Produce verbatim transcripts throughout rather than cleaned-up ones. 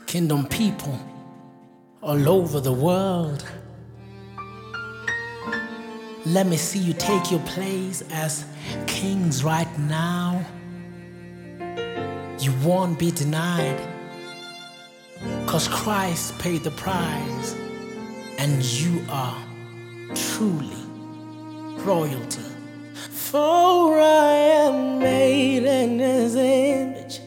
Kingdom people all over the world, let me see you take your place as kings right now. You won't be denied, 'cause Christ paid the price, and you are truly royalty. For I am made in His image,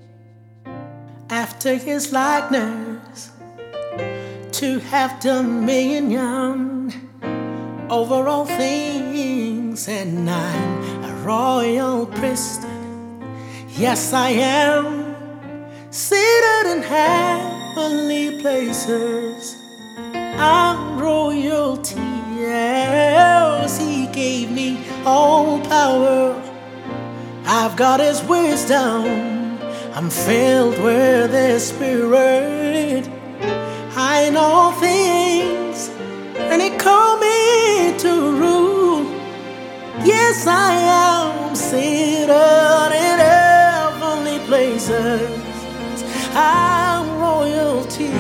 after His likeness, to have dominion over all things, and I'm a royal priest. Yes, I am seated in heavenly places. I'm royalty. Yes, He gave me all power. I've got His wisdom. I'm filled with His Spirit. I know things, and He called me to rule. Yes, I am seated in heavenly places. I'm royalty.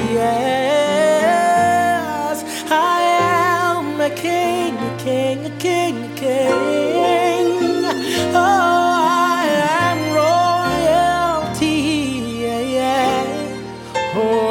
Yes, I am a king, a king, a king, a king. Oh, I am royalty. Yeah, yeah. Oh.